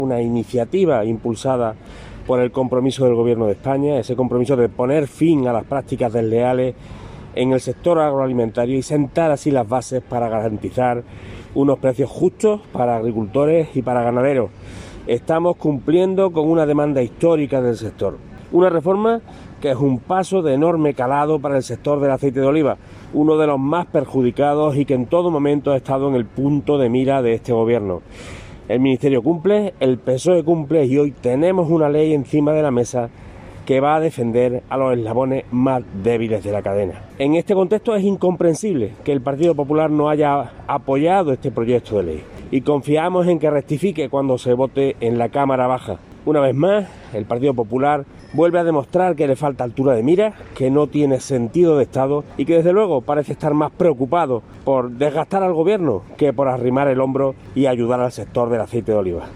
Una iniciativa impulsada por el compromiso del Gobierno de España, ese compromiso de poner fin a las prácticas desleales en el sector agroalimentario y sentar así las bases para garantizar unos precios justos para agricultores y para ganaderos. Estamos cumpliendo con una demanda histórica del sector. Una reforma que es un paso de enorme calado para el sector del aceite de oliva, uno de los más perjudicados y que en todo momento ha estado en el punto de mira de este Gobierno. El Ministerio cumple, el PSOE cumple y hoy tenemos una ley encima de la mesa que va a defender a los eslabones más débiles de la cadena. En este contexto es incomprensible que el Partido Popular no haya apoyado este proyecto de ley y confiamos en que rectifique cuando se vote en la Cámara Baja. Una vez más, el Partido Popular vuelve a demostrar que le falta altura de mira, que no tiene sentido de Estado y que desde luego parece estar más preocupado por desgastar al Gobierno que por arrimar el hombro y ayudar al sector del aceite de oliva.